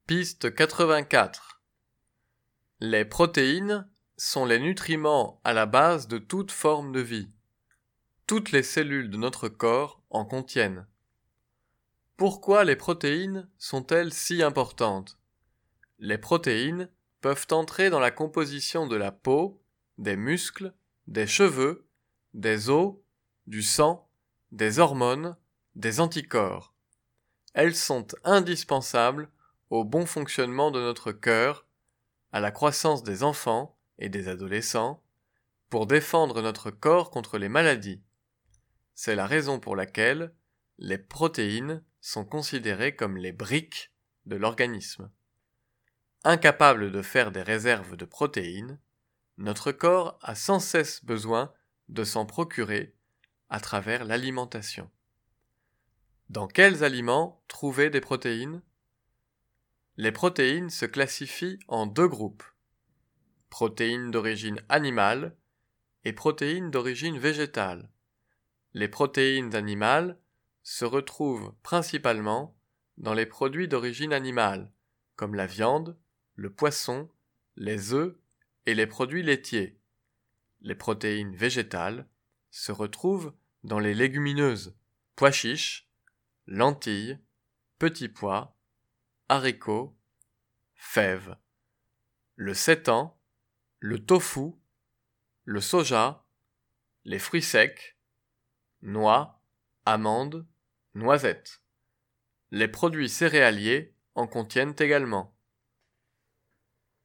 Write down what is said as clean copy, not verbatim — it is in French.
Piste 84. Les protéines sont les nutriments à la base de toute forme de vie. Toutes les cellules de notre corps en contiennent. Pourquoi les protéines sont-elles si importantes ? Les protéines peuvent entrer dans la composition de la peau, des muscles, des cheveux, des os, du sang, des hormones, des anticorps. Elles sont indispensables au bon fonctionnement de notre cœur, à la croissance des enfants et des adolescents, pour défendre notre corps contre les maladies. C'est la raison pour laquelle les protéines sont considérées comme les briques de l'organisme. Incapable de faire des réserves de protéines, notre corps a sans cesse besoin de s'en procurer à travers l'alimentation. Dans quels aliments trouver des protéines ? Les protéines se classifient en deux groupes, protéines d'origine animale et protéines d'origine végétale. Les protéines animales se retrouvent principalement dans les produits d'origine animale, comme la viande, le poisson, les œufs et les produits laitiers. Les protéines végétales se retrouvent dans les légumineuses, pois chiches, lentilles, petits pois, haricots, fèves, le sétan, le tofu, le soja, les fruits secs, noix, amandes, noisettes. Les produits céréaliers en contiennent également.